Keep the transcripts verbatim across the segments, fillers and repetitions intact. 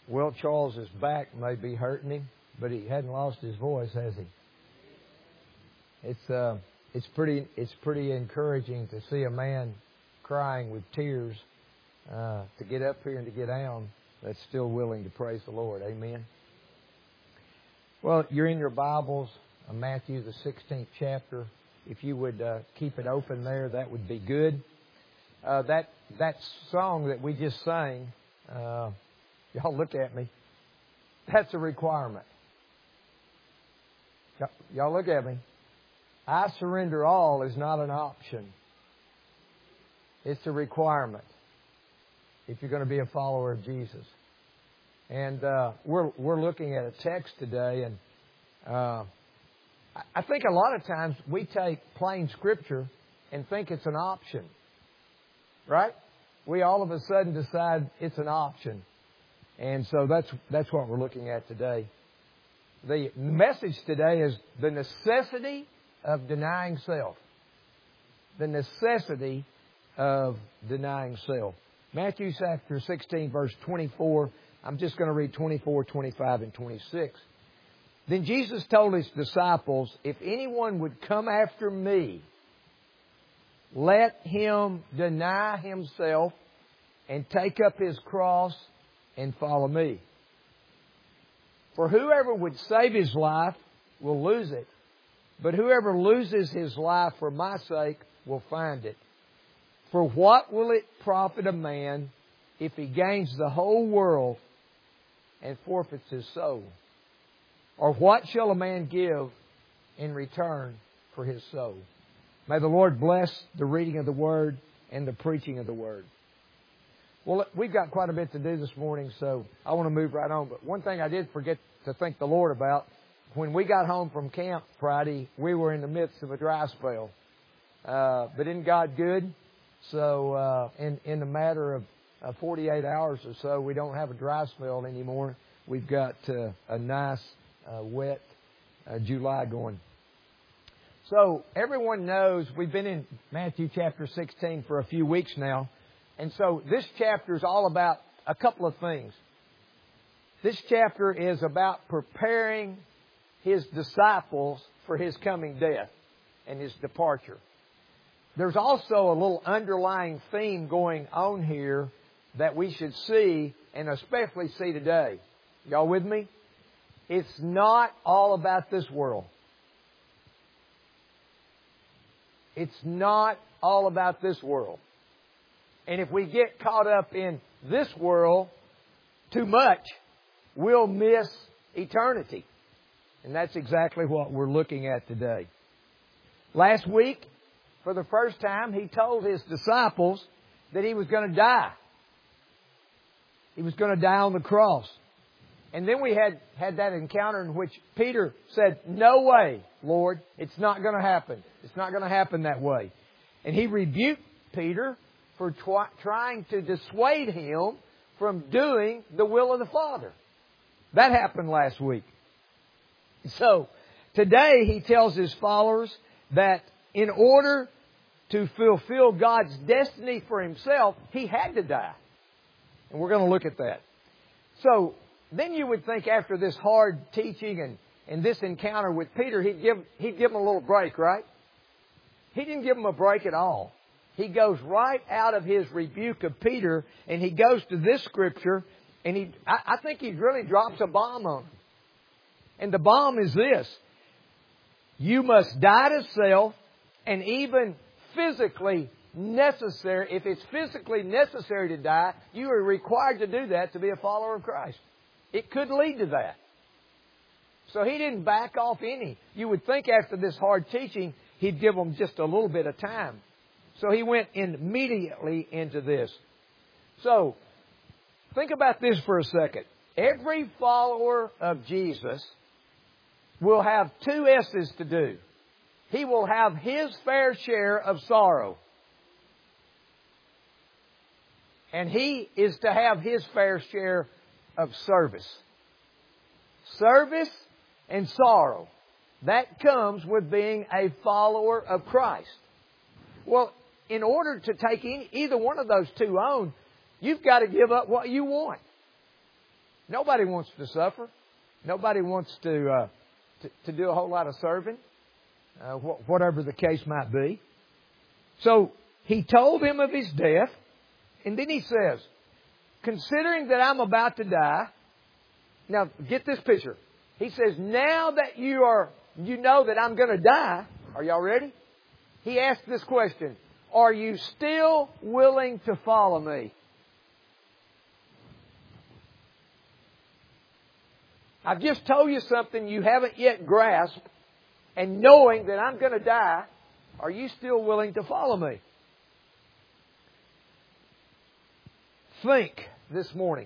Will Charles's back may be hurting him, but he hadn't lost his voice, has he? It's uh, it's pretty it's pretty encouraging to see a man crying with tears uh, to get up here and to get down that's still willing to praise the Lord. Amen. Well, you're in your Bibles, uh, Matthew the sixteenth chapter. If you would uh, keep it open there, that would be good. Uh, that that song that we just sang, uh, y'all look at me. That's a requirement. Y- y'all look at me. I surrender all is not an option. It's a requirement if you're going to be a follower of Jesus. And uh, we're we're looking at a text today, and uh, I think a lot of times we take plain Scripture and think it's an option, right? We all of a sudden decide it's an option, and so that's that's what we're looking at today. The message today is the necessity of denying self. The necessity of denying self. Matthew chapter sixteen, verse twenty-four. I'm just going to read twenty-four, twenty-five, and twenty-six. Then Jesus told His disciples, if anyone would come after me, let him deny himself and take up his cross and follow me. For whoever would save his life will lose it, but whoever loses his life for my sake will find it. For what will it profit a man if he gains the whole world and forfeits his soul? Or what shall a man give in return for his soul? May the Lord bless the reading of the Word and the preaching of the Word. Well, we've got quite a bit to do this morning, so I want to move right on. But one thing I did forget to thank the Lord about, when we got home from camp Friday, we were in the midst of a dry spell. Uh, but isn't God good? So uh, in, in the matter of uh, forty-eight hours or so, we don't have a dry spell anymore. We've got uh, a nice, uh, wet uh, July going. So everyone knows we've been in Matthew chapter sixteen for a few weeks now. And so this chapter is all about a couple of things. This chapter is about preparing His disciples for His coming death and His departure. There's also a little underlying theme going on here that we should see, and especially see today. Y'all with me? It's not all about this world. It's not all about this world. And if we get caught up in this world too much, we'll miss eternity. And that's exactly what we're looking at today. Last week, for the first time, He told His disciples that He was going to die. He was going to die on the cross. And then we had, had that encounter in which Peter said, no way, Lord, it's not going to happen. It's not going to happen that way. And He rebuked Peter for twi- trying to dissuade him from doing the will of the Father. That happened last week. So, today He tells His followers that in order to fulfill God's destiny for Himself, He had to die. And we're going to look at that. So, then you would think after this hard teaching and, and this encounter with Peter, He'd give, he'd give him a little break, right? He didn't give him a break at all. He goes right out of His rebuke of Peter, and He goes to this Scripture, and he I, I think He really drops a bomb on him. And the bomb is this: you must die to self, and even physically necessary, if it's physically necessary to die, you are required to do that to be a follower of Christ. It could lead to that. So He didn't back off any. You would think after this hard teaching, He'd give them just a little bit of time. So He went immediately into this. So, think about this for a second. Every follower of Jesus will have two S's to do. He will have his fair share of sorrow. And he is to have his fair share of service. Service and sorrow. That comes with being a follower of Christ. Well, in order to take any, either one of those two on, you've got to give up what you want. Nobody wants to suffer. Nobody wants to uh, to, to do a whole lot of serving, uh, wh- whatever the case might be. So he told him of his death, and then he says, considering that I'm about to die, now get this picture. He says, now that you are, you know that I'm going to die, are y'all ready? He asked this question, are you still willing to follow me? I've just told you something you haven't yet grasped, and knowing that I'm going to die, are you still willing to follow me? Think this morning.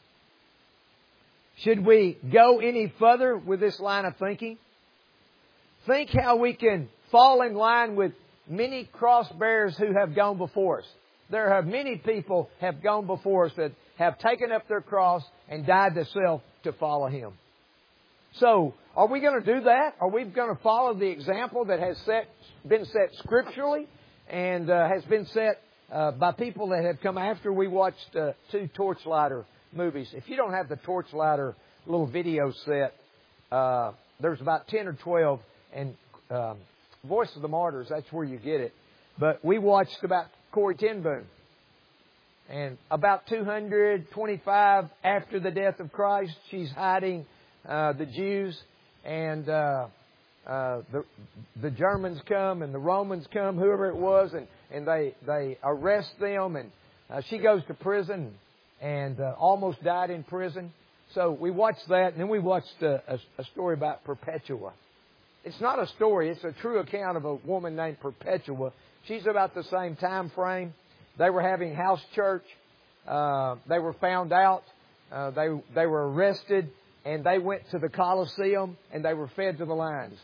Should we go any further with this line of thinking? Think how we can fall in line with many cross bearers who have gone before us. There have many people have gone before us that have taken up their cross and died to self to follow Him. So, are we going to do that? Are we going to follow the example that has set, been set scripturally and uh, has been set uh, by people that have come after? We watched uh, two Torchlighter movies. If you don't have the Torchlighter little video set, uh, there's about ten or twelve, and um, Voice of the Martyrs, that's where you get it. But we watched about Corrie ten Boom. And about two hundred twenty-five after the death of Christ, she's hiding uh, the Jews, and uh, uh, the the Germans come and the Romans come, whoever it was, and, and they, they arrest them, and uh, she goes to prison and uh, almost died in prison. So we watched that, and then we watched a, a, a story about Perpetua. It's not a story, it's a true account of a woman named Perpetua. She's about the same time frame. They were having house church. Uh, they were found out. Uh, they they were arrested, and they went to the Colosseum, and they were fed to the lions.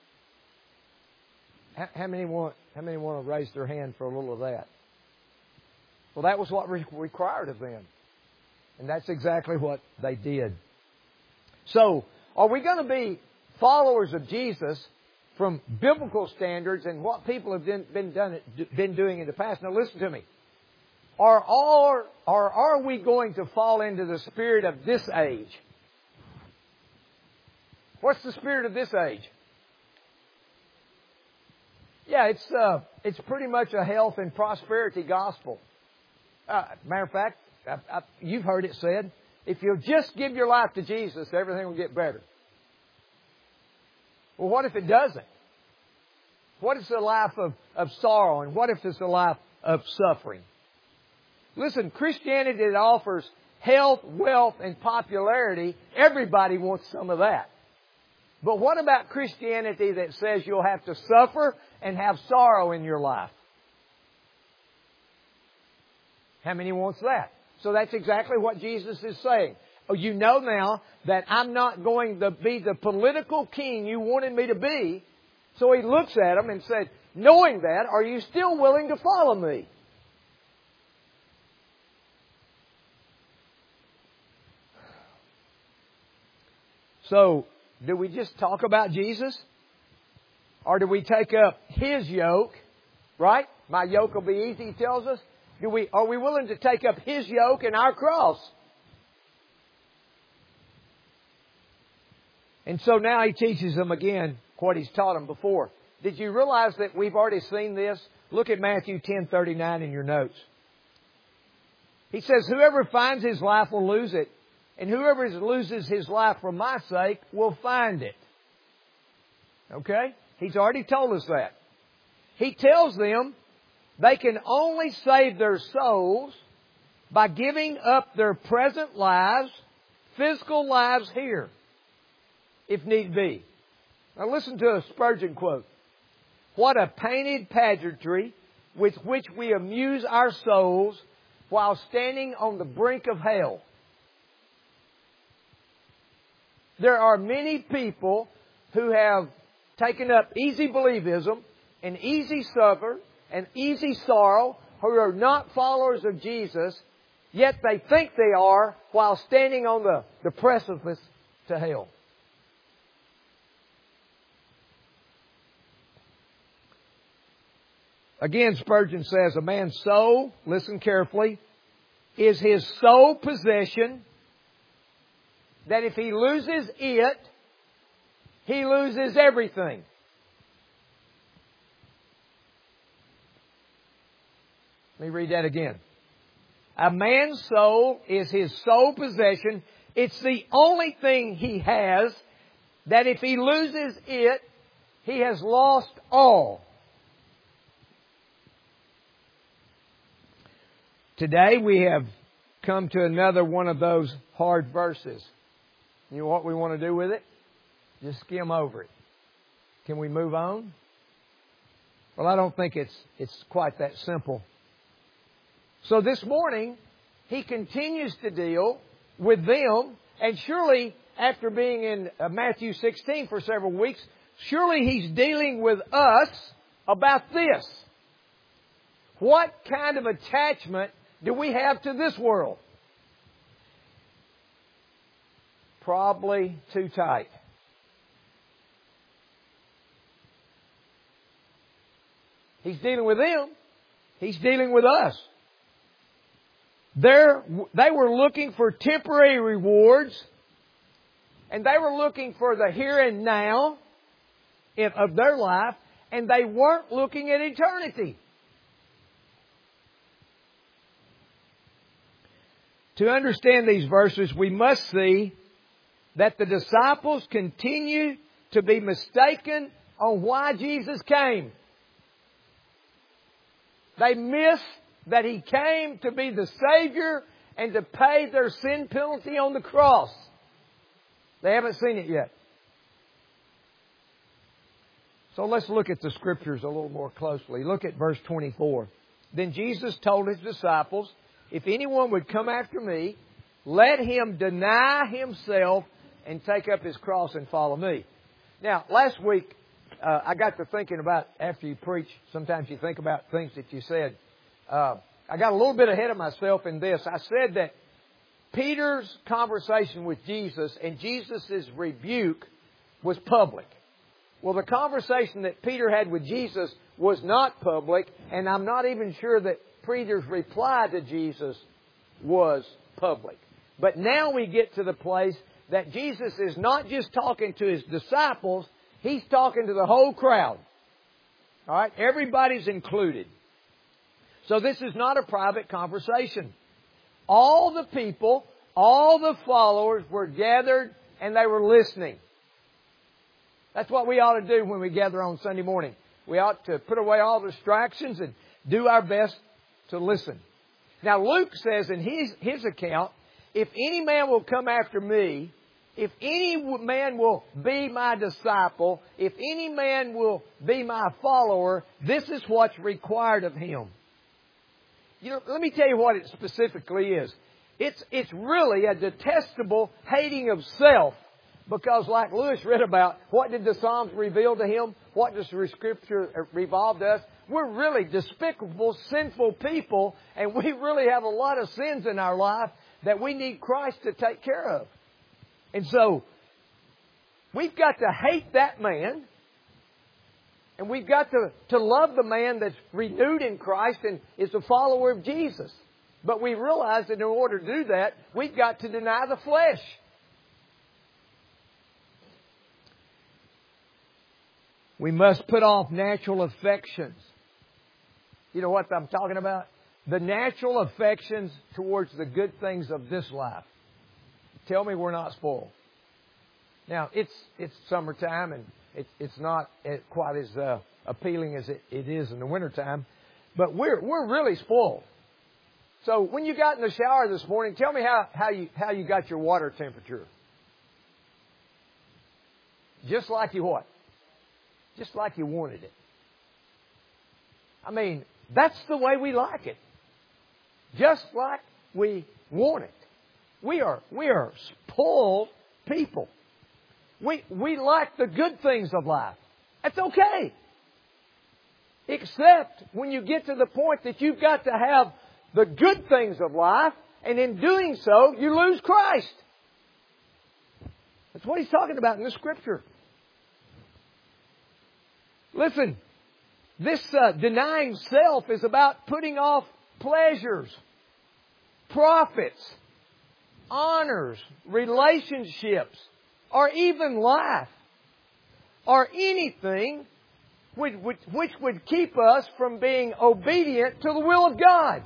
How, how many want How many want to raise their hand for a little of that? Well, that was what was required of them, and that's exactly what they did. So, are we going to be followers of Jesus from biblical standards and what people have been been, done, been doing in the past? Now, listen to me. Or are, or are we going to fall into the spirit of this age? What's the spirit of this age? Yeah, it's uh, it's pretty much a health and prosperity gospel. Uh, matter of fact, I, I, you've heard it said, if you'll just give your life to Jesus, everything will get better. Well, what if it doesn't? What if it's a life of, of sorrow? And what if it's a life of suffering? Listen, Christianity that offers health, wealth, and popularity, everybody wants some of that. But what about Christianity that says you'll have to suffer and have sorrow in your life? How many wants that? So that's exactly what Jesus is saying. Oh, you know now that I'm not going to be the political king you wanted me to be. So He looks at them and said, knowing that, are you still willing to follow me? So, do we just talk about Jesus? Or do we take up His yoke? Right? My yoke will be easy, He tells us. Do we, are we willing to take up His yoke and our cross? And so now He teaches them again what He's taught them before. Did you realize that we've already seen this? Look at Matthew ten thirty-nine in your notes. He says, whoever finds his life will lose it, and whoever loses his life for my sake will find it. Okay? He's already told us that. He tells them they can only save their souls by giving up their present lives, physical lives here, if need be. Now listen to a Spurgeon quote. What a painted pageantry with which we amuse our souls while standing on the brink of hell. There are many people who have taken up easy believism and easy suffer and easy sorrow, who are not followers of Jesus, yet they think they are while standing on the, the precipice to hell. Again, Spurgeon says, a man's soul, listen carefully, is his sole possession, that if he loses it, he loses everything. Let me read that again. A man's soul is his sole possession. It's the only thing he has, that if he loses it, he has lost all. Today we have come to another one of those hard verses. You know what we want to do with it? Just skim over it. Can we move on? Well, I don't think it's it's quite that simple. So this morning, he continues to deal with them, and surely after being in Matthew sixteen for several weeks, surely he's dealing with us about this. What kind of attachment do we have to this world? Probably too tight. He's dealing with them. He's dealing with us. They're, they were looking for temporary rewards, and they were looking for the here and now of their life, and they weren't looking at eternity. To understand these verses, we must see that the disciples continue to be mistaken on why Jesus came. They miss that He came to be the Savior and to pay their sin penalty on the cross. They haven't seen it yet. So let's look at the Scriptures a little more closely. Look at verse twenty-four. Then Jesus told His disciples, if anyone would come after me, let him deny himself and take up his cross and follow me. Now, last week, uh, I got to thinking about, after you preach, sometimes you think about things that you said. Uh, I got a little bit ahead of myself in this. I said that Peter's conversation with Jesus and Jesus' rebuke was public. Well, the conversation that Peter had with Jesus was not public, and I'm not even sure that Peter's reply to Jesus was public. But now we get to the place that Jesus is not just talking to His disciples, He's talking to the whole crowd. All right? Everybody's included. So this is not a private conversation. All the people, all the followers were gathered and they were listening. That's what we ought to do when we gather on Sunday morning. We ought to put away all distractions and do our best to listen. Now Luke says in his, his account, if any man will come after me, if any man will be my disciple, if any man will be my follower, this is what's required of him. You know, let me tell you what it specifically is. It's, it's really a detestable hating of self. Because like Lewis read about, what did the Psalms reveal to him? What does the Scripture revolve to us? We're really despicable, sinful people, and we really have a lot of sins in our life that we need Christ to take care of. And so, we've got to hate that man, and we've got to, to love the man that's renewed in Christ and is a follower of Jesus. But we realize that in order to do that, we've got to deny the flesh. We must put off natural affections. You know what I'm talking about? The natural affections towards the good things of this life. Tell me we're not spoiled. Now, it's it's summertime and it's it's not quite as uh, appealing as it, it is in the wintertime. But we're we're really spoiled. So when you got in the shower this morning, tell me how, how you how you got your water temperature. Just like you what? Just like you wanted it. I mean, that's the way we like it. Just like we want it. We are we are spoiled people. We we like the good things of life. That's okay. Except when you get to the point that you've got to have the good things of life, and in doing so, you lose Christ. That's what He's talking about in the Scripture. Listen, this uh, denying self is about putting off pleasures, profits, honors, relationships, or even life, or anything which, which, which would keep us from being obedient to the will of God.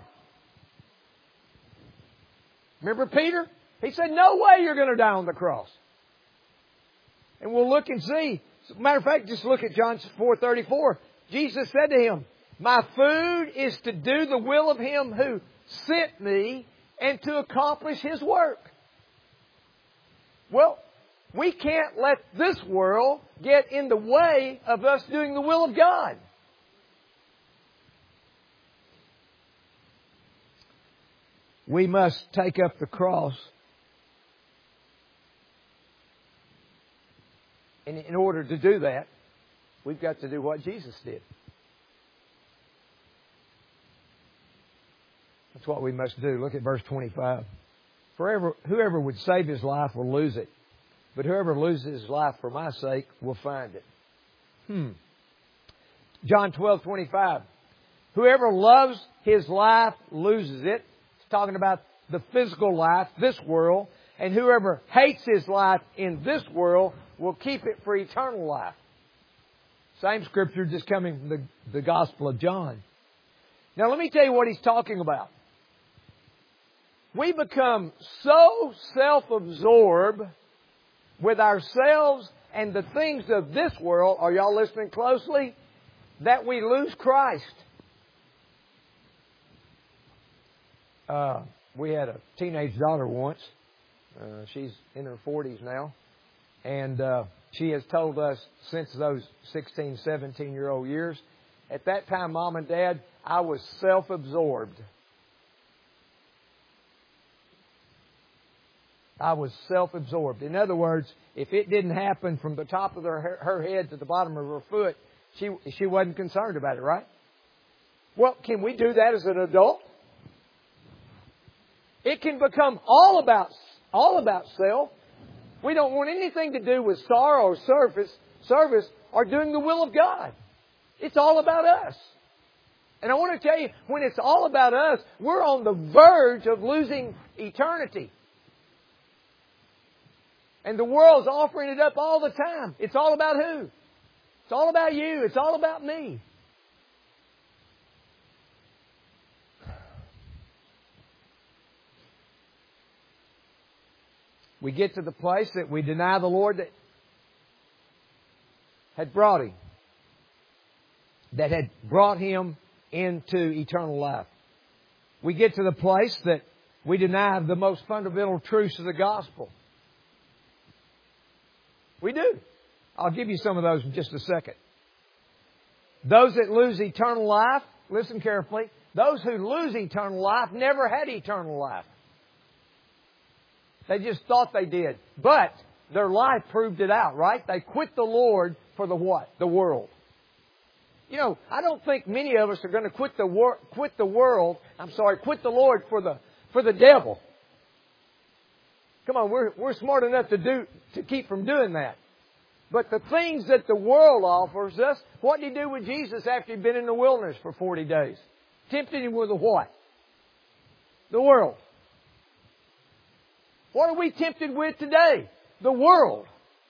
Remember Peter? He said, no way you're going to die on the cross. And we'll look and see. As a matter of fact, just look at John four thirty-four. Jesus said to him, my food is to do the will of Him who sent me and to accomplish His work. Well, we can't let this world get in the way of us doing the will of God. We must take up the cross. And in order to do that, we've got to do what Jesus did. That's what we must do. Look at verse twenty-five. Forever, whoever would save his life will lose it. But whoever loses his life for my sake will find it. Hmm. John twelve twenty-five. Whoever loves his life loses it. It's talking about the physical life, this world. And whoever hates his life in this world will keep it for eternal life. Same scripture just coming from the, the Gospel of John. Now let me tell you what he's talking about. We become so self-absorbed with ourselves and the things of this world, are y'all listening closely, that we lose Christ. Uh, we had a teenage daughter once. Uh, she's in her forties now. And uh, she has told us since those sixteen, seventeen-year-old years, at that time, Mom and Dad, I was self-absorbed. I was self-absorbed. In other words, if it didn't happen from the top of her, her head to the bottom of her foot, she, she wasn't concerned about it, right? Well, can we do that as an adult? It can become all about, all about self. We don't want anything to do with sorrow or service, service or doing the will of God. It's all about us. And I want to tell you, when it's all about us, we're on the verge of losing eternity. And the world's offering it up all the time. It's all about who? It's all about you. It's all about me. We get to the place that we deny the Lord that had brought Him. That had brought Him into eternal life. We get to the place that we deny the most fundamental truths of the gospel. We do. I'll give you some of those in just a second. Those that lose eternal life, listen carefully, those who lose eternal life never had eternal life. They just thought they did. But their life proved it out, right? They quit the Lord for the what? The world. You know, I don't think many of us are going to quit the wor- quit the world. I'm sorry, quit the Lord for the for the devil. Come on, we're we're smart enough to do to keep from doing that. But the things that the world offers us, what did He do with Jesus after He'd been in the wilderness for forty days? Tempted Him with the what? The world. What are we tempted with today? The world.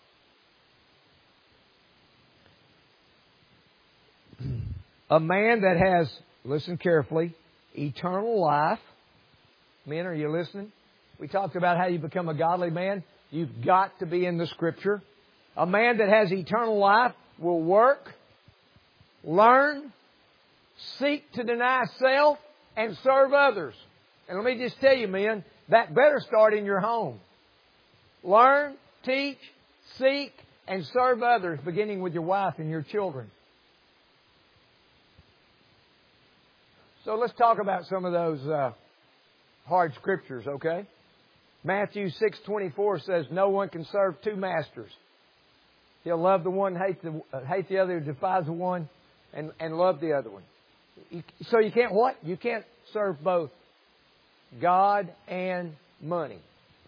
A man that has, listen carefully, eternal life. Men, are you listening? We talked about how you become a godly man. You've got to be in the Scripture. A man that has eternal life will work, learn, seek to deny self, and serve others. And let me just tell you, men, that better start in your home. Learn, teach, seek, and serve others, beginning with your wife and your children. So let's talk about some of those uh, hard scriptures, okay? Matthew six twenty-four says, no one can serve two masters. He'll love the one, hate the, uh, hate the other, despise the one, and, and love the other one. You, so you can't what? You can't serve both God and money.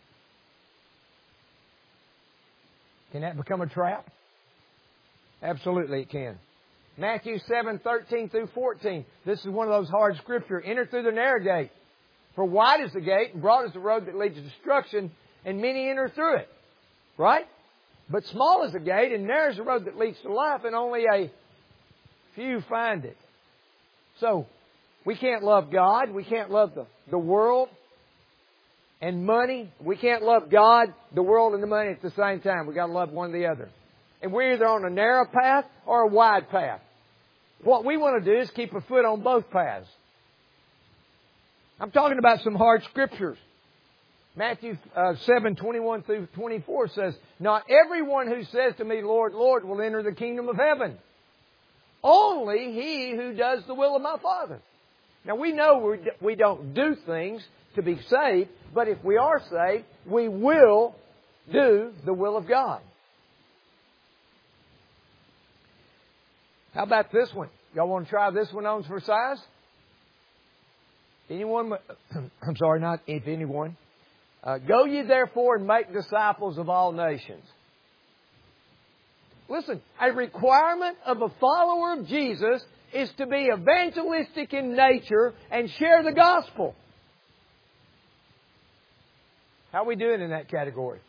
Can that become a trap? Absolutely it can. Matthew seven thirteen through fourteen. This is one of those hard scriptures. Enter through the narrow gate. For wide is the gate, and broad is the road that leads to destruction, and many enter through it. Right? But small is the gate, and narrow is the road that leads to life, and only a few find it. So, we can't love God. We can't love the, the world and money. We can't love God, the world, and the money at the same time. We've got to love one or the other. And we're either on a narrow path or a wide path. What we want to do is keep a foot on both paths. I'm talking about some hard scriptures. Matthew uh, seven, twenty-one through twenty-four says, Not everyone who says to me, Lord, Lord, will enter the kingdom of heaven. Only he who does the will of my Father. Now we know we don't do things to be saved, but if we are saved, we will do the will of God. How about this one? Y'all want to try this one on for size? Anyone? I'm sorry, not if anyone. Uh, Go ye therefore and make disciples of all nations. Listen, a requirement of a follower of Jesus is to be evangelistic in nature and share the gospel. How are we doing in that category?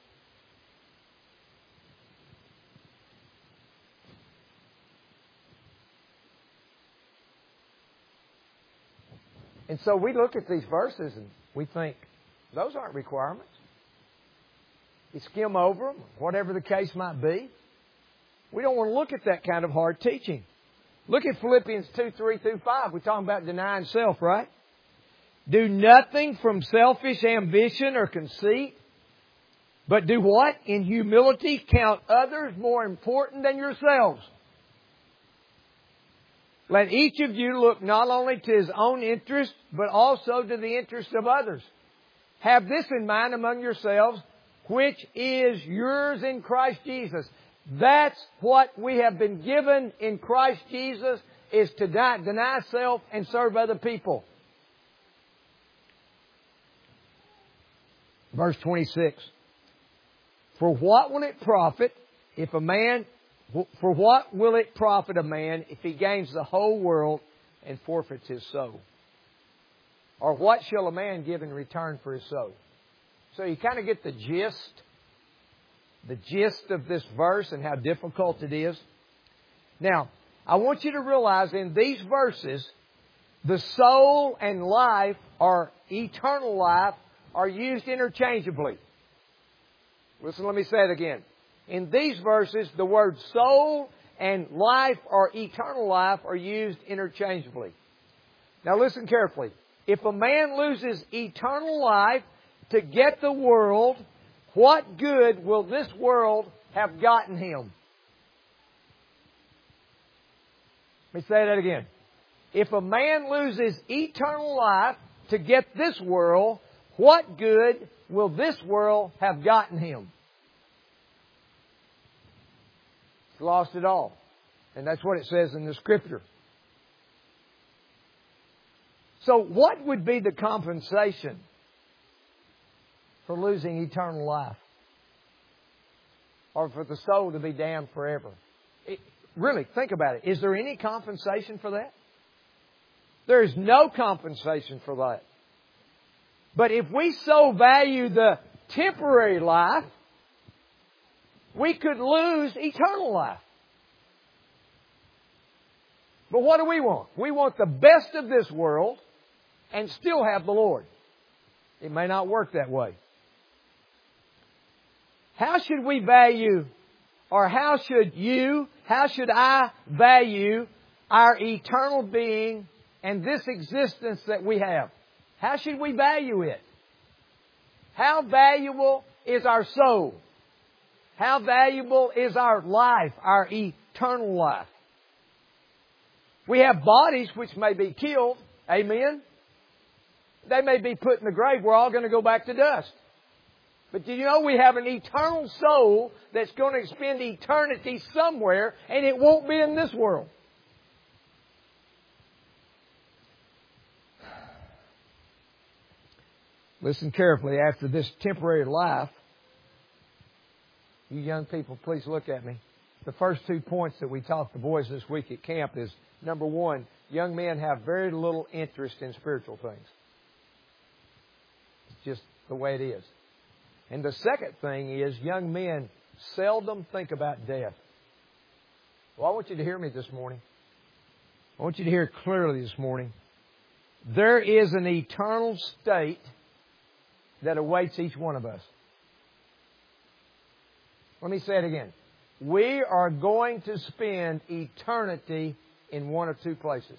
And so we look at these verses and we think, those aren't requirements. You skim over them, whatever the case might be. We don't want to look at that kind of hard teaching. Look at Philippians two, three through five. We're talking about denying self, right? Do nothing from selfish ambition or conceit, but do what? In humility count others more important than yourselves. Let each of you look not only to his own interest, but also to the interest of others. Have this in mind among yourselves, which is yours in Christ Jesus. That's what we have been given in Christ Jesus, is to deny, deny self and serve other people. Verse twenty-six. For what will it profit if a man, for what will it profit a man if he gains the whole world and forfeits his soul? Or what shall a man give in return for his soul? So you kind of get the gist, the gist of this verse and how difficult it is. Now, I want you to realize in these verses, the soul and life, or eternal life, are used interchangeably. Listen, let me say it again. In these verses, the word soul and life, or eternal life, are used interchangeably. Now listen carefully. If a man loses eternal life to get the world, what good will this world have gotten him? Let me say that again. If a man loses eternal life to get this world, what good will this world have gotten him? He's lost it all. And that's what it says in the Scripture. So what would be the compensation for losing eternal life? Or for the soul to be damned forever? It, really, think about it. Is there any compensation for that? There is no compensation for that. But if we so value the temporary life, we could lose eternal life. But what do we want? We want the best of this world and still have the Lord. It may not work that way. How should we value, or how should you, how should I value our eternal being and this existence that we have? How should we value it? How valuable is our soul? How valuable is our life, our eternal life? We have bodies which may be killed. Amen? They may be put in the grave. We're all going to go back to dust. But do you know we have an eternal soul that's going to spend eternity somewhere, and it won't be in this world. Listen carefully. After this temporary life, you young people, please look at me. The first two points that we taught the boys this week at camp is, number one, young men have very little interest in spiritual things. just the way it is. And the second thing is, young men seldom think about death. Well, I want you to hear me this morning. I want you to hear it clearly this morning. There is an eternal state that awaits each one of us. Let me say it again. We are going to spend eternity in one of two places.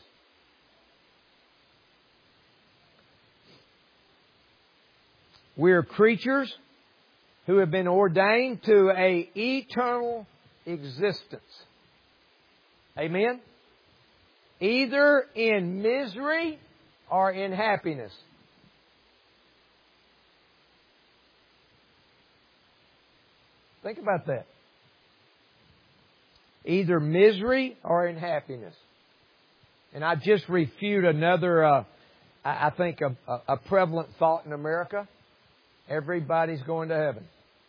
We are creatures who have been ordained to an eternal existence. Amen? Either in misery or in happiness. Think about that. Either misery or in happiness. And I just refute another, uh, I think, a, a prevalent thought in America. Everybody's going to heaven.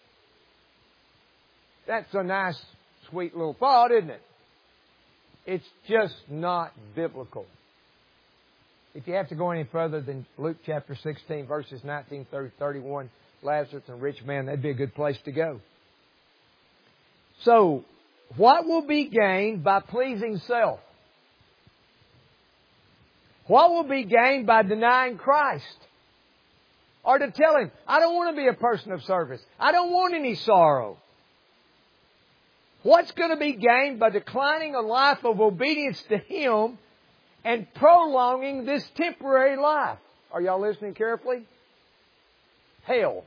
That's a nice, sweet little thought, isn't it? It's just not biblical. If you have to go any further than Luke chapter sixteen, verses nineteen through thirty-one, Lazarus and rich man, that'd be a good place to go. So, what will be gained by pleasing self? What will be gained by denying Christ? Or to tell Him, I don't want to be a person of service. I don't want any sorrow. What's going to be gained by declining a life of obedience to Him and prolonging this temporary life? Are y'all listening carefully? Hell.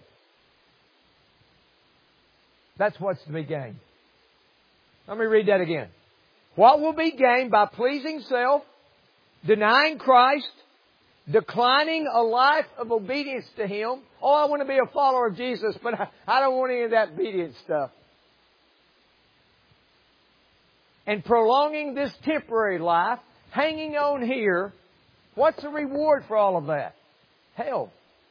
That's what's to be gained. Let me read that again. What will be gained by pleasing self, denying Christ, declining a life of obedience to Him? Oh, I want to be a follower of Jesus, but I, I don't want any of that obedience stuff. And prolonging this temporary life, hanging on here, what's the reward for all of that? Hell.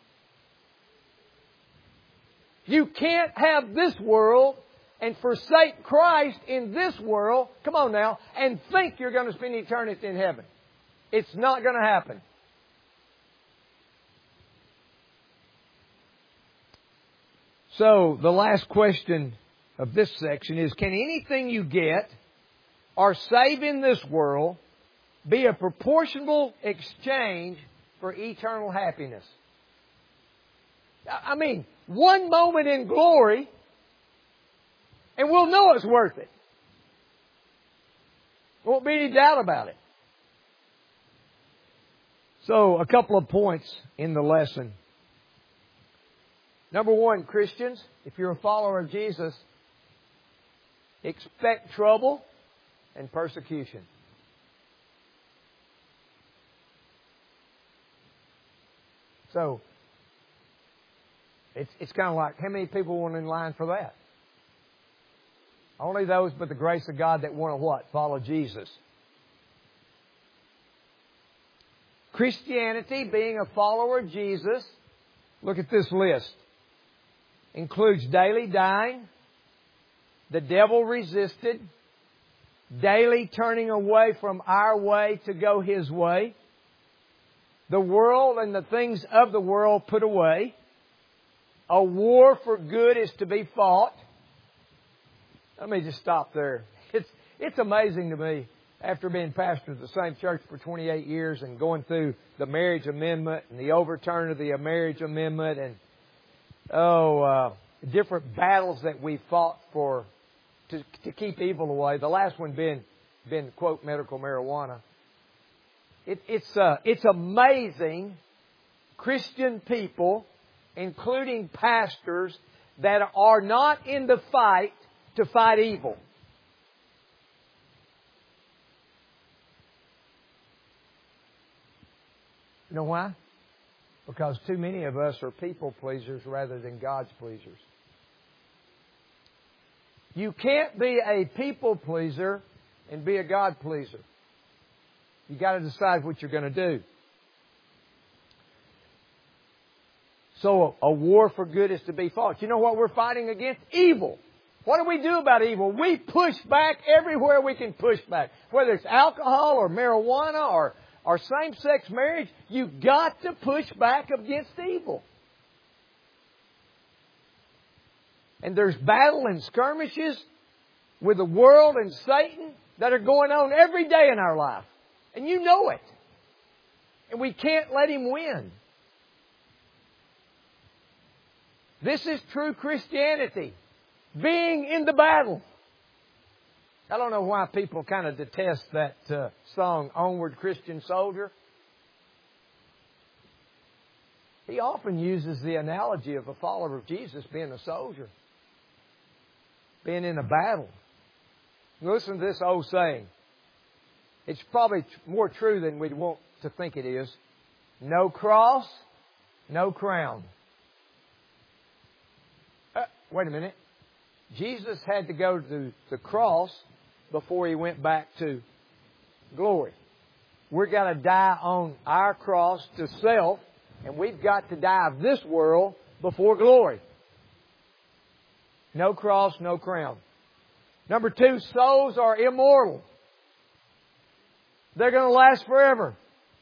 You can't have this world and forsake Christ in this world, come on now, and think you're going to spend eternity in heaven. It's not going to happen. So, the last question of this section is, can anything you get or save in this world be a proportional exchange for eternal happiness? I mean, one moment in glory, and we'll know it's worth it. There won't be any doubt about it. So, a couple of points in the lesson. Number one, Christians, if you're a follower of Jesus, expect trouble and persecution. So, it's it's kind of like, how many people want in line for that? Only those but the grace of God that want to what? Follow Jesus. Christianity, being a follower of Jesus, look at this list. Includes daily dying, the devil resisted, daily turning away from our way to go His way, the world and the things of the world put away, a war for good is to be fought. Let me just stop there. It's it's amazing to me, after being pastor of the same church for twenty-eight years and going through the marriage amendment and the overturn of the marriage amendment and oh, uh, different battles that we fought for to, to keep evil away. The last one being, being quote, medical marijuana. It, it's uh, it's amazing Christian people, including pastors, that are not in the fight to fight evil. You know why? Because too many of us are people pleasers rather than God's pleasers. You can't be a people pleaser and be a God pleaser. You got to decide what you're going to do. So a war for good is to be fought. You know what we're fighting against? Evil. What do we do about evil? We push back everywhere we can push back. Whether it's alcohol or marijuana or, or same-sex marriage, you've got to push back against evil. And there's battle and skirmishes with the world and Satan that are going on every day in our life. And you know it. And we can't let him win. This is true Christianity. Being in the battle. I don't know why people kind of detest that uh, song, Onward Christian Soldier. He often uses the analogy of a follower of Jesus being a soldier. Being in a battle. Listen to this old saying. It's probably more true than we'd want to think it is. No cross, no crown. Uh, wait a minute. Jesus had to go to the cross before He went back to glory. We've got to die on our cross to self, and we've got to die of this world before glory. No cross, no crown. Number two, souls are immortal. They're going to last forever.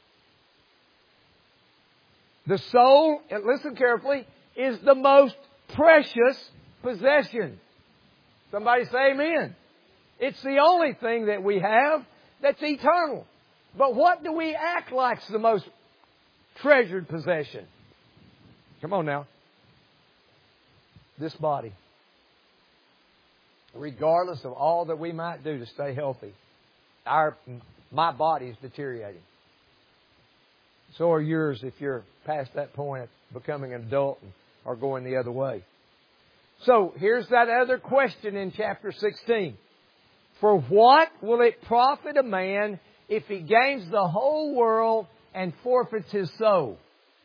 The soul, and listen carefully, is the most precious possession. Somebody say amen. It's the only thing that we have that's eternal. But what do we act like is the most treasured possession? Come on now. This body. Regardless of all that we might do to stay healthy, our my body is deteriorating. So are yours if you're past that point of becoming an adult and are going the other way. So here's that other question in chapter sixteen. For what will it profit a man if he gains the whole world and forfeits his soul?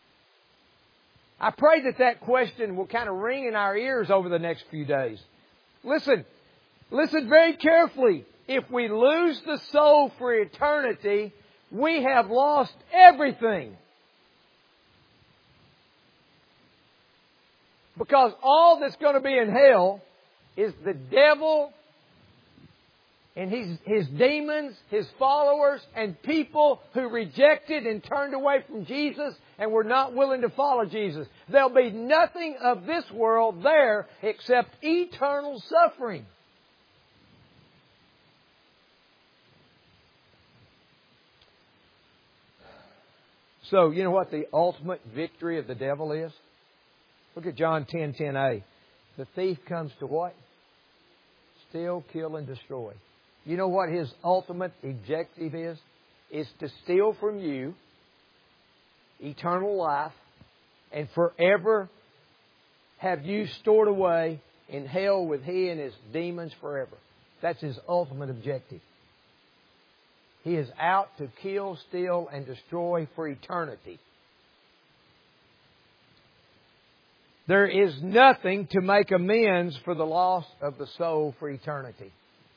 I pray that that question will kind of ring in our ears over the next few days. Listen, listen very carefully. If we lose the soul for eternity, we have lost everything. Because all that's going to be in hell is the devil and his, his demons, his followers, and people who rejected and turned away from Jesus and were not willing to follow Jesus. There'll be nothing of this world there except eternal suffering. So, you know what the ultimate victory of the devil is? Look at John ten ten a. The thief comes to what? Steal, kill, and destroy. You know what his ultimate objective is? Is to steal from you eternal life and forever have you stored away in hell with he and his demons forever. That's his ultimate objective. He is out to kill, steal, and destroy for eternity. There is nothing to make amends for the loss of the soul for eternity.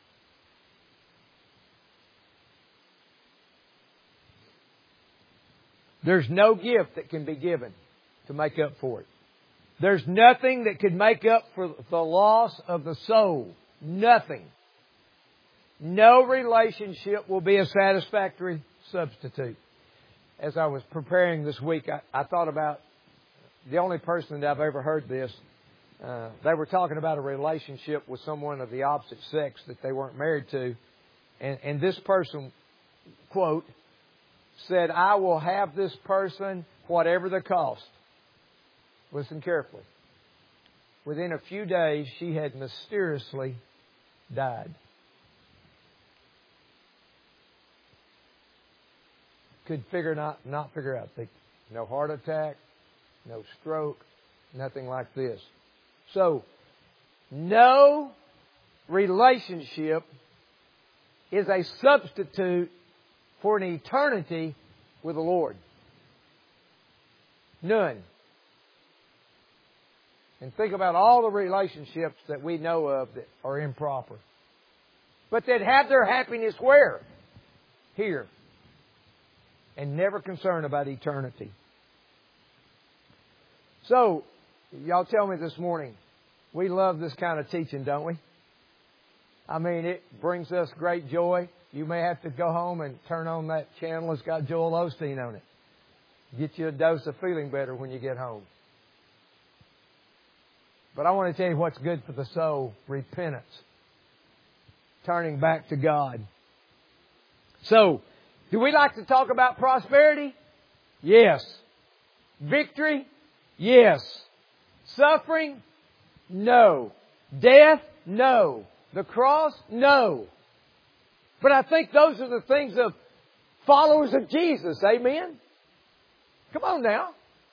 There's no gift that can be given to make up for it. There's nothing that could make up for the loss of the soul. Nothing. No relationship will be a satisfactory substitute. As I was preparing this week, I, I thought about the only person that I've ever heard this. Uh, they were talking about a relationship with someone of the opposite sex that they weren't married to. And, and this person, quote, said, I will have this person whatever the cost. Listen carefully. Within a few days, she had mysteriously died. Could figure not, not figure out. No heart attack, no stroke, nothing like this. So, no relationship is a substitute for an eternity with the Lord. None. And think about all the relationships that we know of that are improper. But that have their happiness where? Here. And never concerned about eternity. So, y'all tell me this morning, we love this kind of teaching, don't we? I mean, it brings us great joy. You may have to go home and turn on that channel that's got Joel Osteen on it. Get you a dose of feeling better when you get home. But I want to tell you what's good for the soul. Repentance. Turning back to God. So, do we like to talk about prosperity? Yes. Victory? Yes. Suffering? No. Death? No. The cross? No. But I think those are the things of followers of Jesus. Amen? Come on now.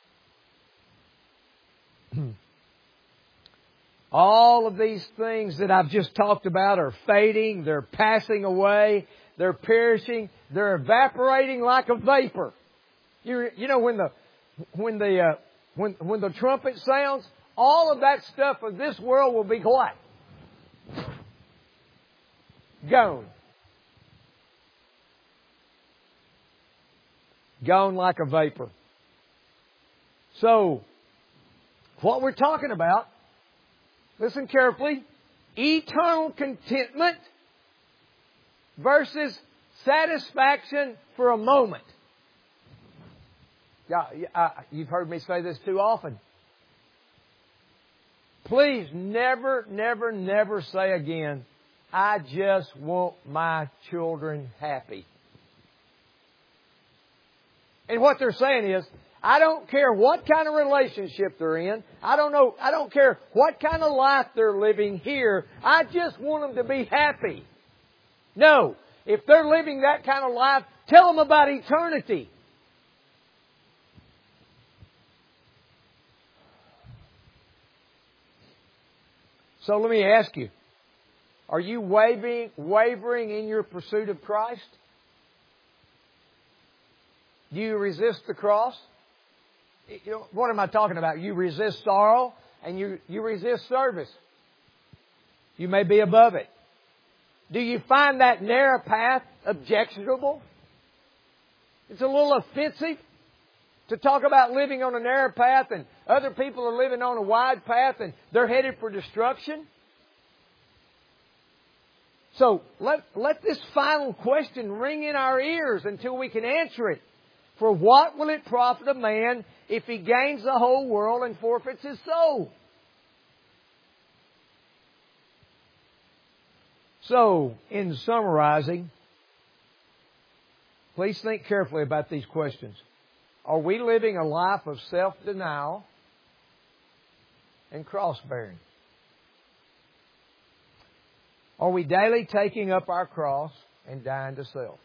All of these things that I've just talked about are fading, they're passing away, they're perishing, they're evaporating like a vapor. You, you know, when the when the uh, when when the trumpet sounds, all of that stuff of this world will be what? Gone. Gone like a vapor. So, what we're talking about, listen carefully, eternal contentment versus satisfaction for a moment. Yeah, I, you've heard me say this too often. Please never, never, never say again, I just want my children happy. And what they're saying is, I don't care what kind of relationship they're in. I don't know, I don't care what kind of life they're living here. I just want them to be happy. No. If they're living that kind of life, tell them about eternity. So let me ask you, are you wavering, wavering in your pursuit of Christ? Do you resist the cross? You know, what am I talking about? You resist sorrow and you, you resist service. You may be above it. Do you find that narrow path objectionable? It's a little offensive to talk about living on a narrow path and other people are living on a wide path and they're headed for destruction. So let, let this final question ring in our ears until we can answer it. For what will it profit a man if he gains the whole world and forfeits his soul? So, in summarizing, please think carefully about these questions. Are we living a life of self-denial and cross-bearing? Are we daily taking up our cross and dying to self?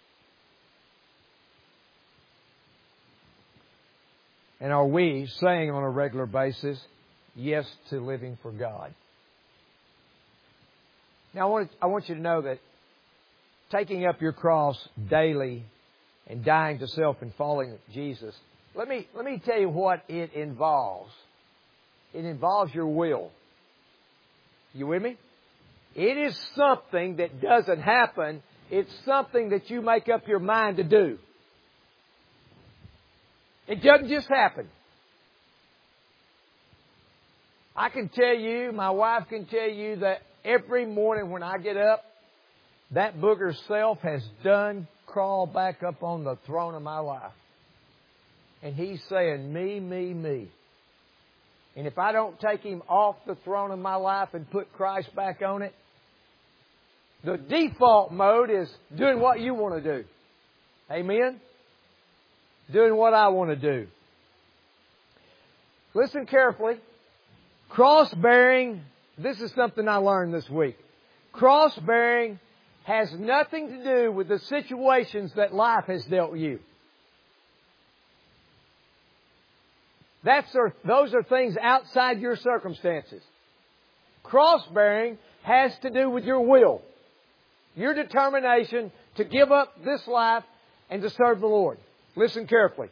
And are we saying on a regular basis, yes to living for God? Now, I want, I want you to know that taking up your cross daily and dying to self and following Jesus, let me, let me tell you what it involves. It involves your will. You with me? It is something that doesn't happen. It's something that you make up your mind to do. It doesn't just happen. I can tell you, my wife can tell you that every morning when I get up, that booger's self has done crawl back up on the throne of my life. And he's saying, me, me, me. And if I don't take him off the throne of my life and put Christ back on it, the default mode is doing what you want to do. Amen? Doing what I want to do. Listen carefully. Cross-bearing, this is something I learned this week. Cross-bearing has nothing to do with the situations that life has dealt you. That's, those are things outside your circumstances. Cross-bearing has to do with your will. Your determination to give up this life and to serve the Lord. Listen carefully.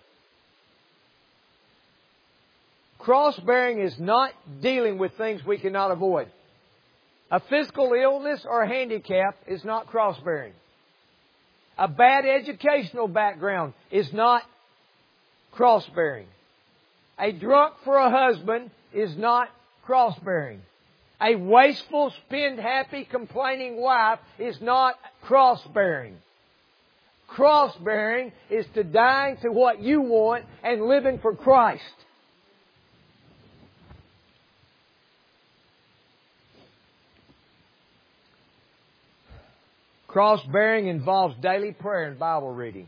Cross-bearing is not dealing with things we cannot avoid. A physical illness or a handicap is not cross-bearing. A bad educational background is not cross-bearing. A drunk for a husband is not cross-bearing. A wasteful, spend-happy, complaining wife is not cross-bearing. Cross-bearing is to dying to what you want and living for Christ. Cross-bearing involves daily prayer and Bible reading.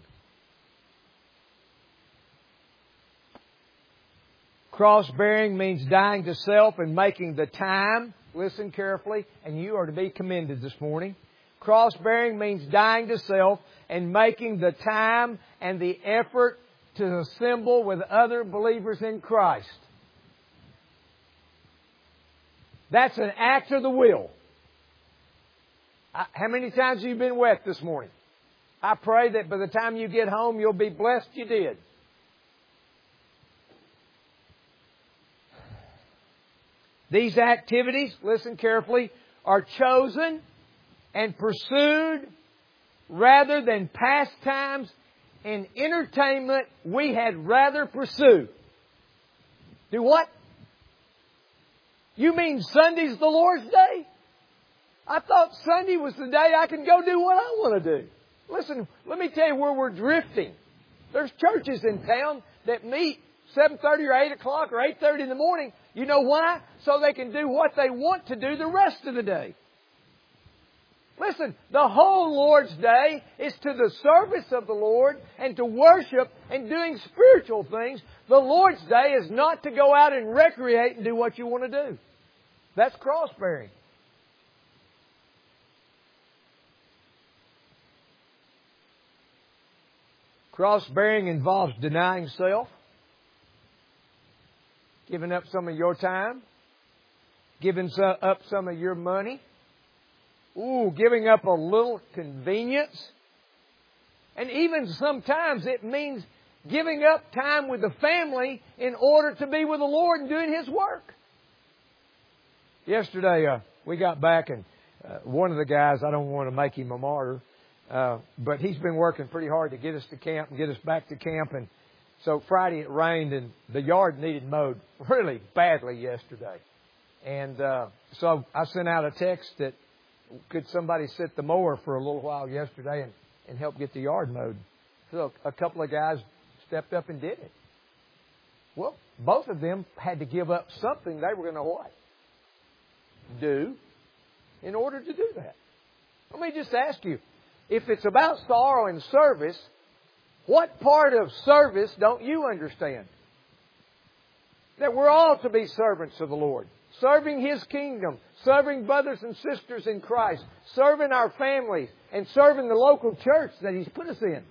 Cross-bearing means dying to self and making the time, listen carefully, and you are to be commended this morning. Cross-bearing means dying to self and making the time and the effort to assemble with other believers in Christ. That's an act of the will. How many times have you been wet this morning? I pray that by the time you get home, you'll be blessed you did. These activities, listen carefully, are chosen and pursued rather than pastimes and entertainment we had rather pursue. Do what? You mean Sunday's the Lord's Day? I thought Sunday was the day I can go do what I want to do. Listen, let me tell you where we're drifting. There's churches in town that meet seven thirty or eight o'clock or eight thirty in the morning. You know why? So they can do what they want to do the rest of the day. Listen, the whole Lord's Day is to the service of the Lord and to worship and doing spiritual things. The Lord's Day is not to go out and recreate and do what you want to do. That's cross-bearing. Cross-bearing involves denying self, giving up some of your time, giving up some of your money, ooh, giving up a little convenience. And even sometimes it means giving up time with the family in order to be with the Lord and doing His work. Yesterday, uh, we got back and uh, one of the guys, I don't want to make him a martyr, uh, but he's been working pretty hard to get us to camp and get us back to camp. And so Friday it rained and the yard needed mowed really badly yesterday. And uh, so I sent out a text that could somebody sit the mower for a little while yesterday and, and help get the yard mowed. So a couple of guys stepped up and did it. Well, both of them had to give up something they were going to what? Do in order to do that. Let me just ask you, if it's about sorrow and service, what part of service don't you understand? That we're all to be servants of the Lord. Serving His kingdom. Serving brothers and sisters in Christ. Serving our families. And serving the local church that He's put us in.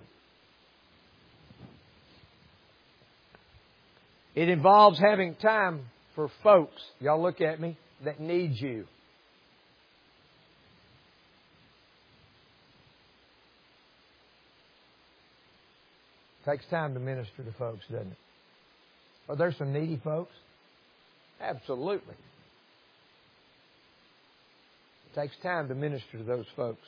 It involves having time for folks, y'all look at me, that need you. Takes time to minister to folks, doesn't it? Are there some needy folks? Absolutely. It takes time to minister to those folks.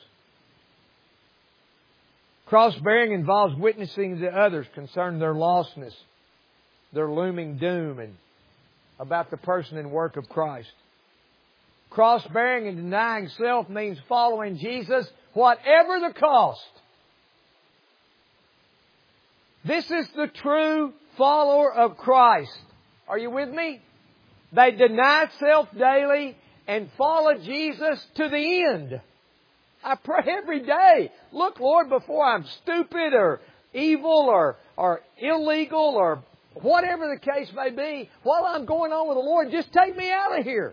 Cross-bearing involves witnessing to others concerning their lostness, their looming doom, and about the person and work of Christ. Cross-bearing and denying self means following Jesus, whatever the cost. This is the true follower of Christ. Are you with me? They deny self daily and follow Jesus to the end. I pray every day, look, Lord, before I'm stupid or evil or, or illegal or whatever the case may be, while I'm going on with the Lord, just take me out of here.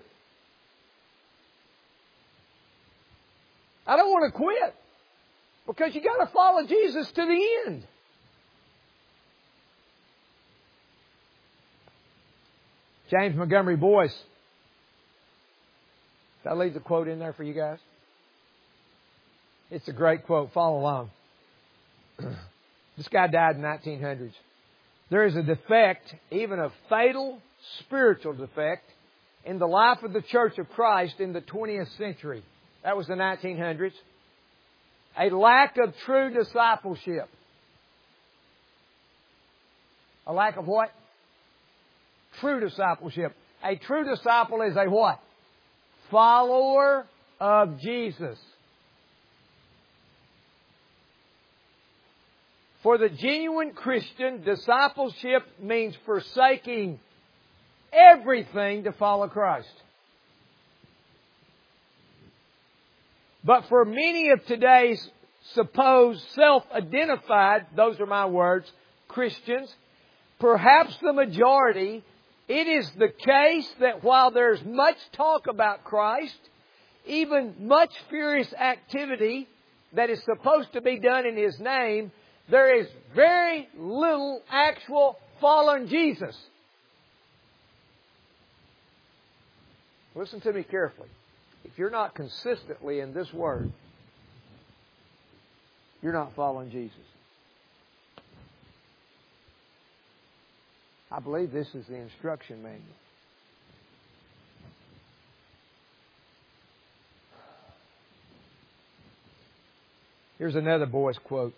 I don't want to quit. Because you got to follow Jesus to the end. James Montgomery Boyce. Did I leave the quote in there for you guys? It's a great quote. Follow along. This guy died in the nineteen hundreds. There is a defect, even a fatal spiritual defect, in the life of the Church of Christ in the twentieth century. That was the nineteen hundreds. A lack of true discipleship. A lack of what? True discipleship. A true disciple is a what? Follower of Jesus. For the genuine Christian, discipleship means forsaking everything to follow Christ. But for many of today's supposed self-identified, those are my words, Christians, perhaps the majority, it is the case that while there's much talk about Christ, even much furious activity that is supposed to be done in His name, there is very little actual following Jesus. Listen to me carefully. If you're not consistently in this Word, you're not following Jesus. I believe this is the instruction manual. Here's another Boyce quote.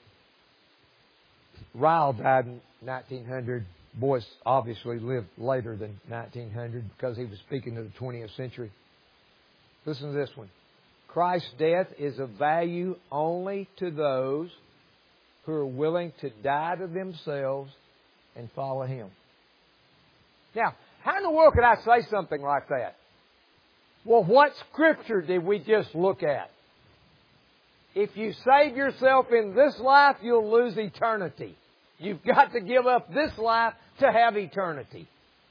Ryle died in nineteen hundred. Boyce obviously lived later than nineteen hundred because he was speaking to the twentieth century. Listen to this one. Christ's death is of value only to those who are willing to die to themselves and follow Him. Now, how in the world could I say something like that? Well, what Scripture did we just look at? If you save yourself in this life, you'll lose eternity. You've got to give up this life to have eternity.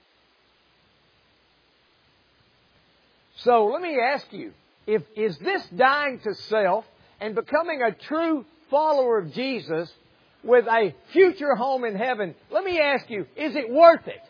So let me ask you, if is this dying to self and becoming a true follower of Jesus with a future home in heaven, let me ask you, is it worth it?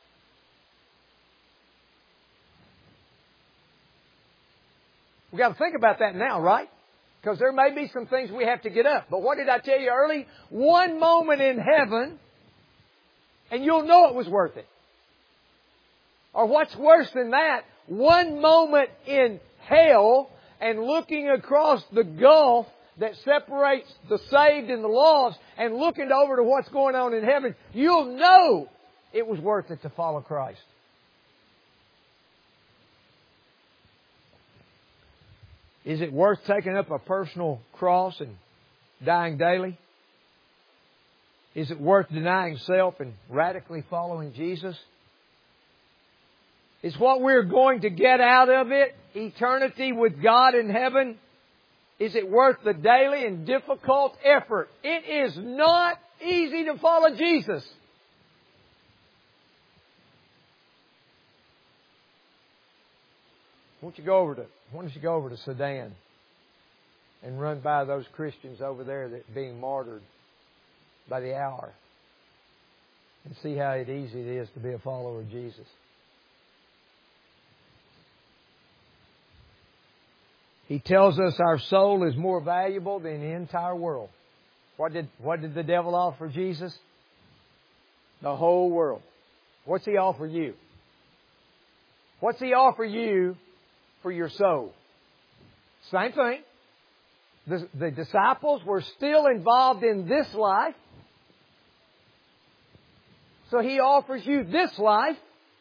We've got to think about that now, right? Because there may be some things we have to get up. But what did I tell you early? One moment in heaven, and you'll know it was worth it. Or what's worse than that, one moment in hell, and looking across the gulf that separates the saved and the lost, and looking over to what's going on in heaven, you'll know it was worth it to follow Christ. Is it worth taking up a personal cross and dying daily? Is it worth denying self and radically following Jesus? Is what we're going to get out of it, eternity with God in heaven, is it worth the daily and difficult effort? It is not easy to follow Jesus. Why don't you go over to Why don't you go over to Sudan and run by those Christians over there that are being martyred by the hour and see how easy it is to be a follower of Jesus. He tells us our soul is more valuable than the entire world. What did What did the devil offer Jesus? The whole world. What's he offer you? What's he offer you for your soul? Same thing. The, the disciples were still involved in this life. So He offers you this life.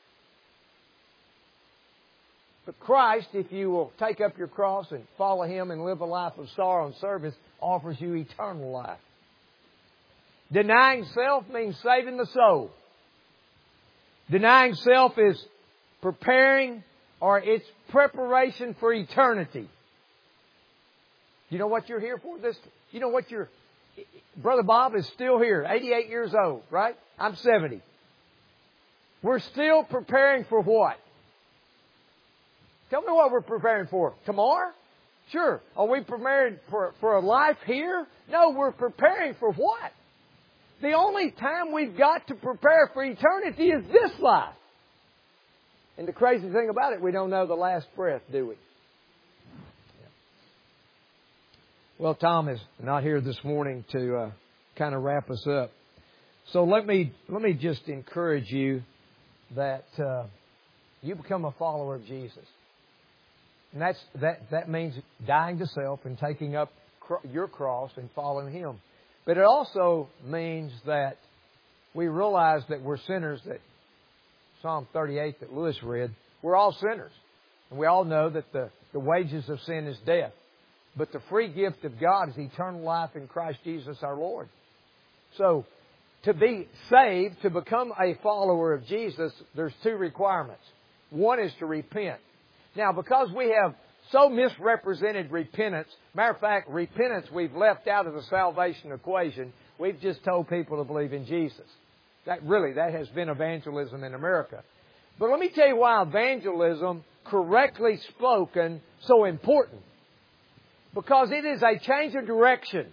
But Christ, if you will take up your cross and follow Him and live a life of sorrow and service, offers you eternal life. Denying self means saving the soul. Denying self is preparing, or it's preparation for eternity. You know what you're here for? This, you know what you're... Brother Bob is still here, eighty-eight years old, right? I'm seventy. We're still preparing for what? Tell me what we're preparing for. Tomorrow? Sure. Are we preparing for, for a life here? No, we're preparing for what? The only time we've got to prepare for eternity is this life. And the crazy thing about it, we don't know the last breath, do we? Yeah. Well, Tom is not here this morning to uh, kind of wrap us up. So let me let me just encourage you that uh, you become a follower of Jesus. And that's, that, that means dying to self and taking up cr- your cross and following Him. But it also means that we realize that we're sinners, that Psalm thirty-eight that Lewis read, we're all sinners. And we all know that the, the wages of sin is death. But the free gift of God is eternal life in Christ Jesus our Lord. So, to be saved, to become a follower of Jesus, there's two requirements. One is to repent. Now, because we have so misrepresented repentance. Matter of fact, repentance we've left out of the salvation equation. We've just told people to believe in Jesus. That really, that has been evangelism in America. But let me tell you why evangelism, correctly spoken, so important. Because it is a change of direction.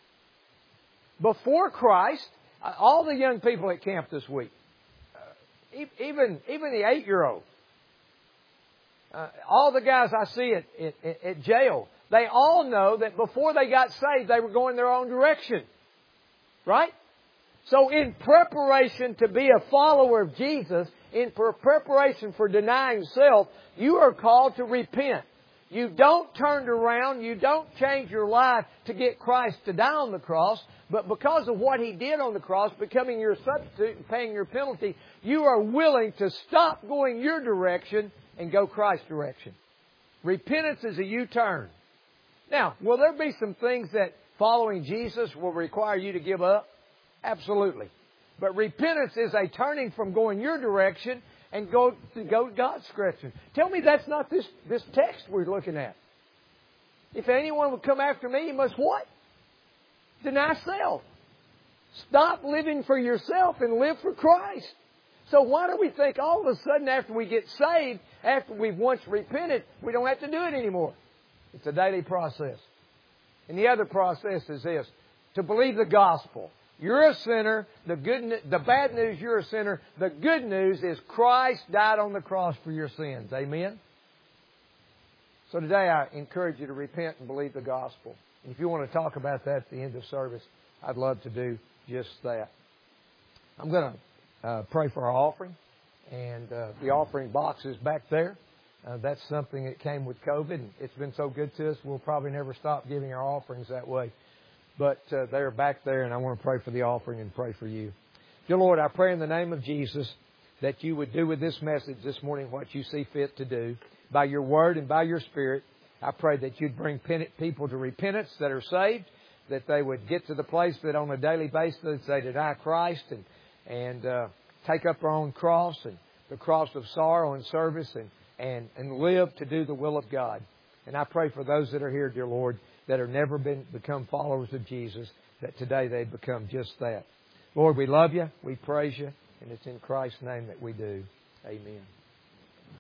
Before Christ, all the young people at camp this week, uh, even even the eight-year-old, uh, all the guys I see at, at, at jail, they all know that before they got saved, they were going their own direction. Right? So in preparation to be a follower of Jesus, in preparation for denying self, you are called to repent. You don't turn around, you don't change your life to get Christ to die on the cross, but because of what He did on the cross, becoming your substitute and paying your penalty, you are willing to stop going your direction and go Christ's direction. Repentance is a U-turn. Now, will there be some things that following Jesus will require you to give up? Absolutely. But repentance is a turning from going your direction and go to go God's direction. Tell me that's not this, this text we're looking at. If anyone would come after me, you must what? Deny self. Stop living for yourself and live for Christ. So why do we think all of a sudden after we get saved, after we've once repented, we don't have to do it anymore? It's a daily process. And the other process is this, to believe the gospel. You're a sinner. The good, the bad news, you're a sinner. The good news is Christ died on the cross for your sins. Amen? So today I encourage you to repent and believe the gospel. And if you want to talk about that at the end of service, I'd love to do just that. I'm going to uh, pray for our offering. And uh, the offering box is back there. Uh, that's something that came with COVID. And it's been so good to us, we'll probably never stop giving our offerings that way. But uh, they're back there, and I want to pray for the offering and pray for you. Dear Lord, I pray in the name of Jesus that you would do with this message this morning what you see fit to do. By your word and by your Spirit, I pray that you'd bring people to repentance that are saved, that they would get to the place that on a daily basis they deny Christ and, and uh, take up their own cross and the cross of sorrow and service and, and, and live to do the will of God. And I pray for those that are here, dear Lord, that have never been become followers of Jesus, that today they'd become just that. Lord, we love you, we praise you, and it's in Christ's name that we do. Amen.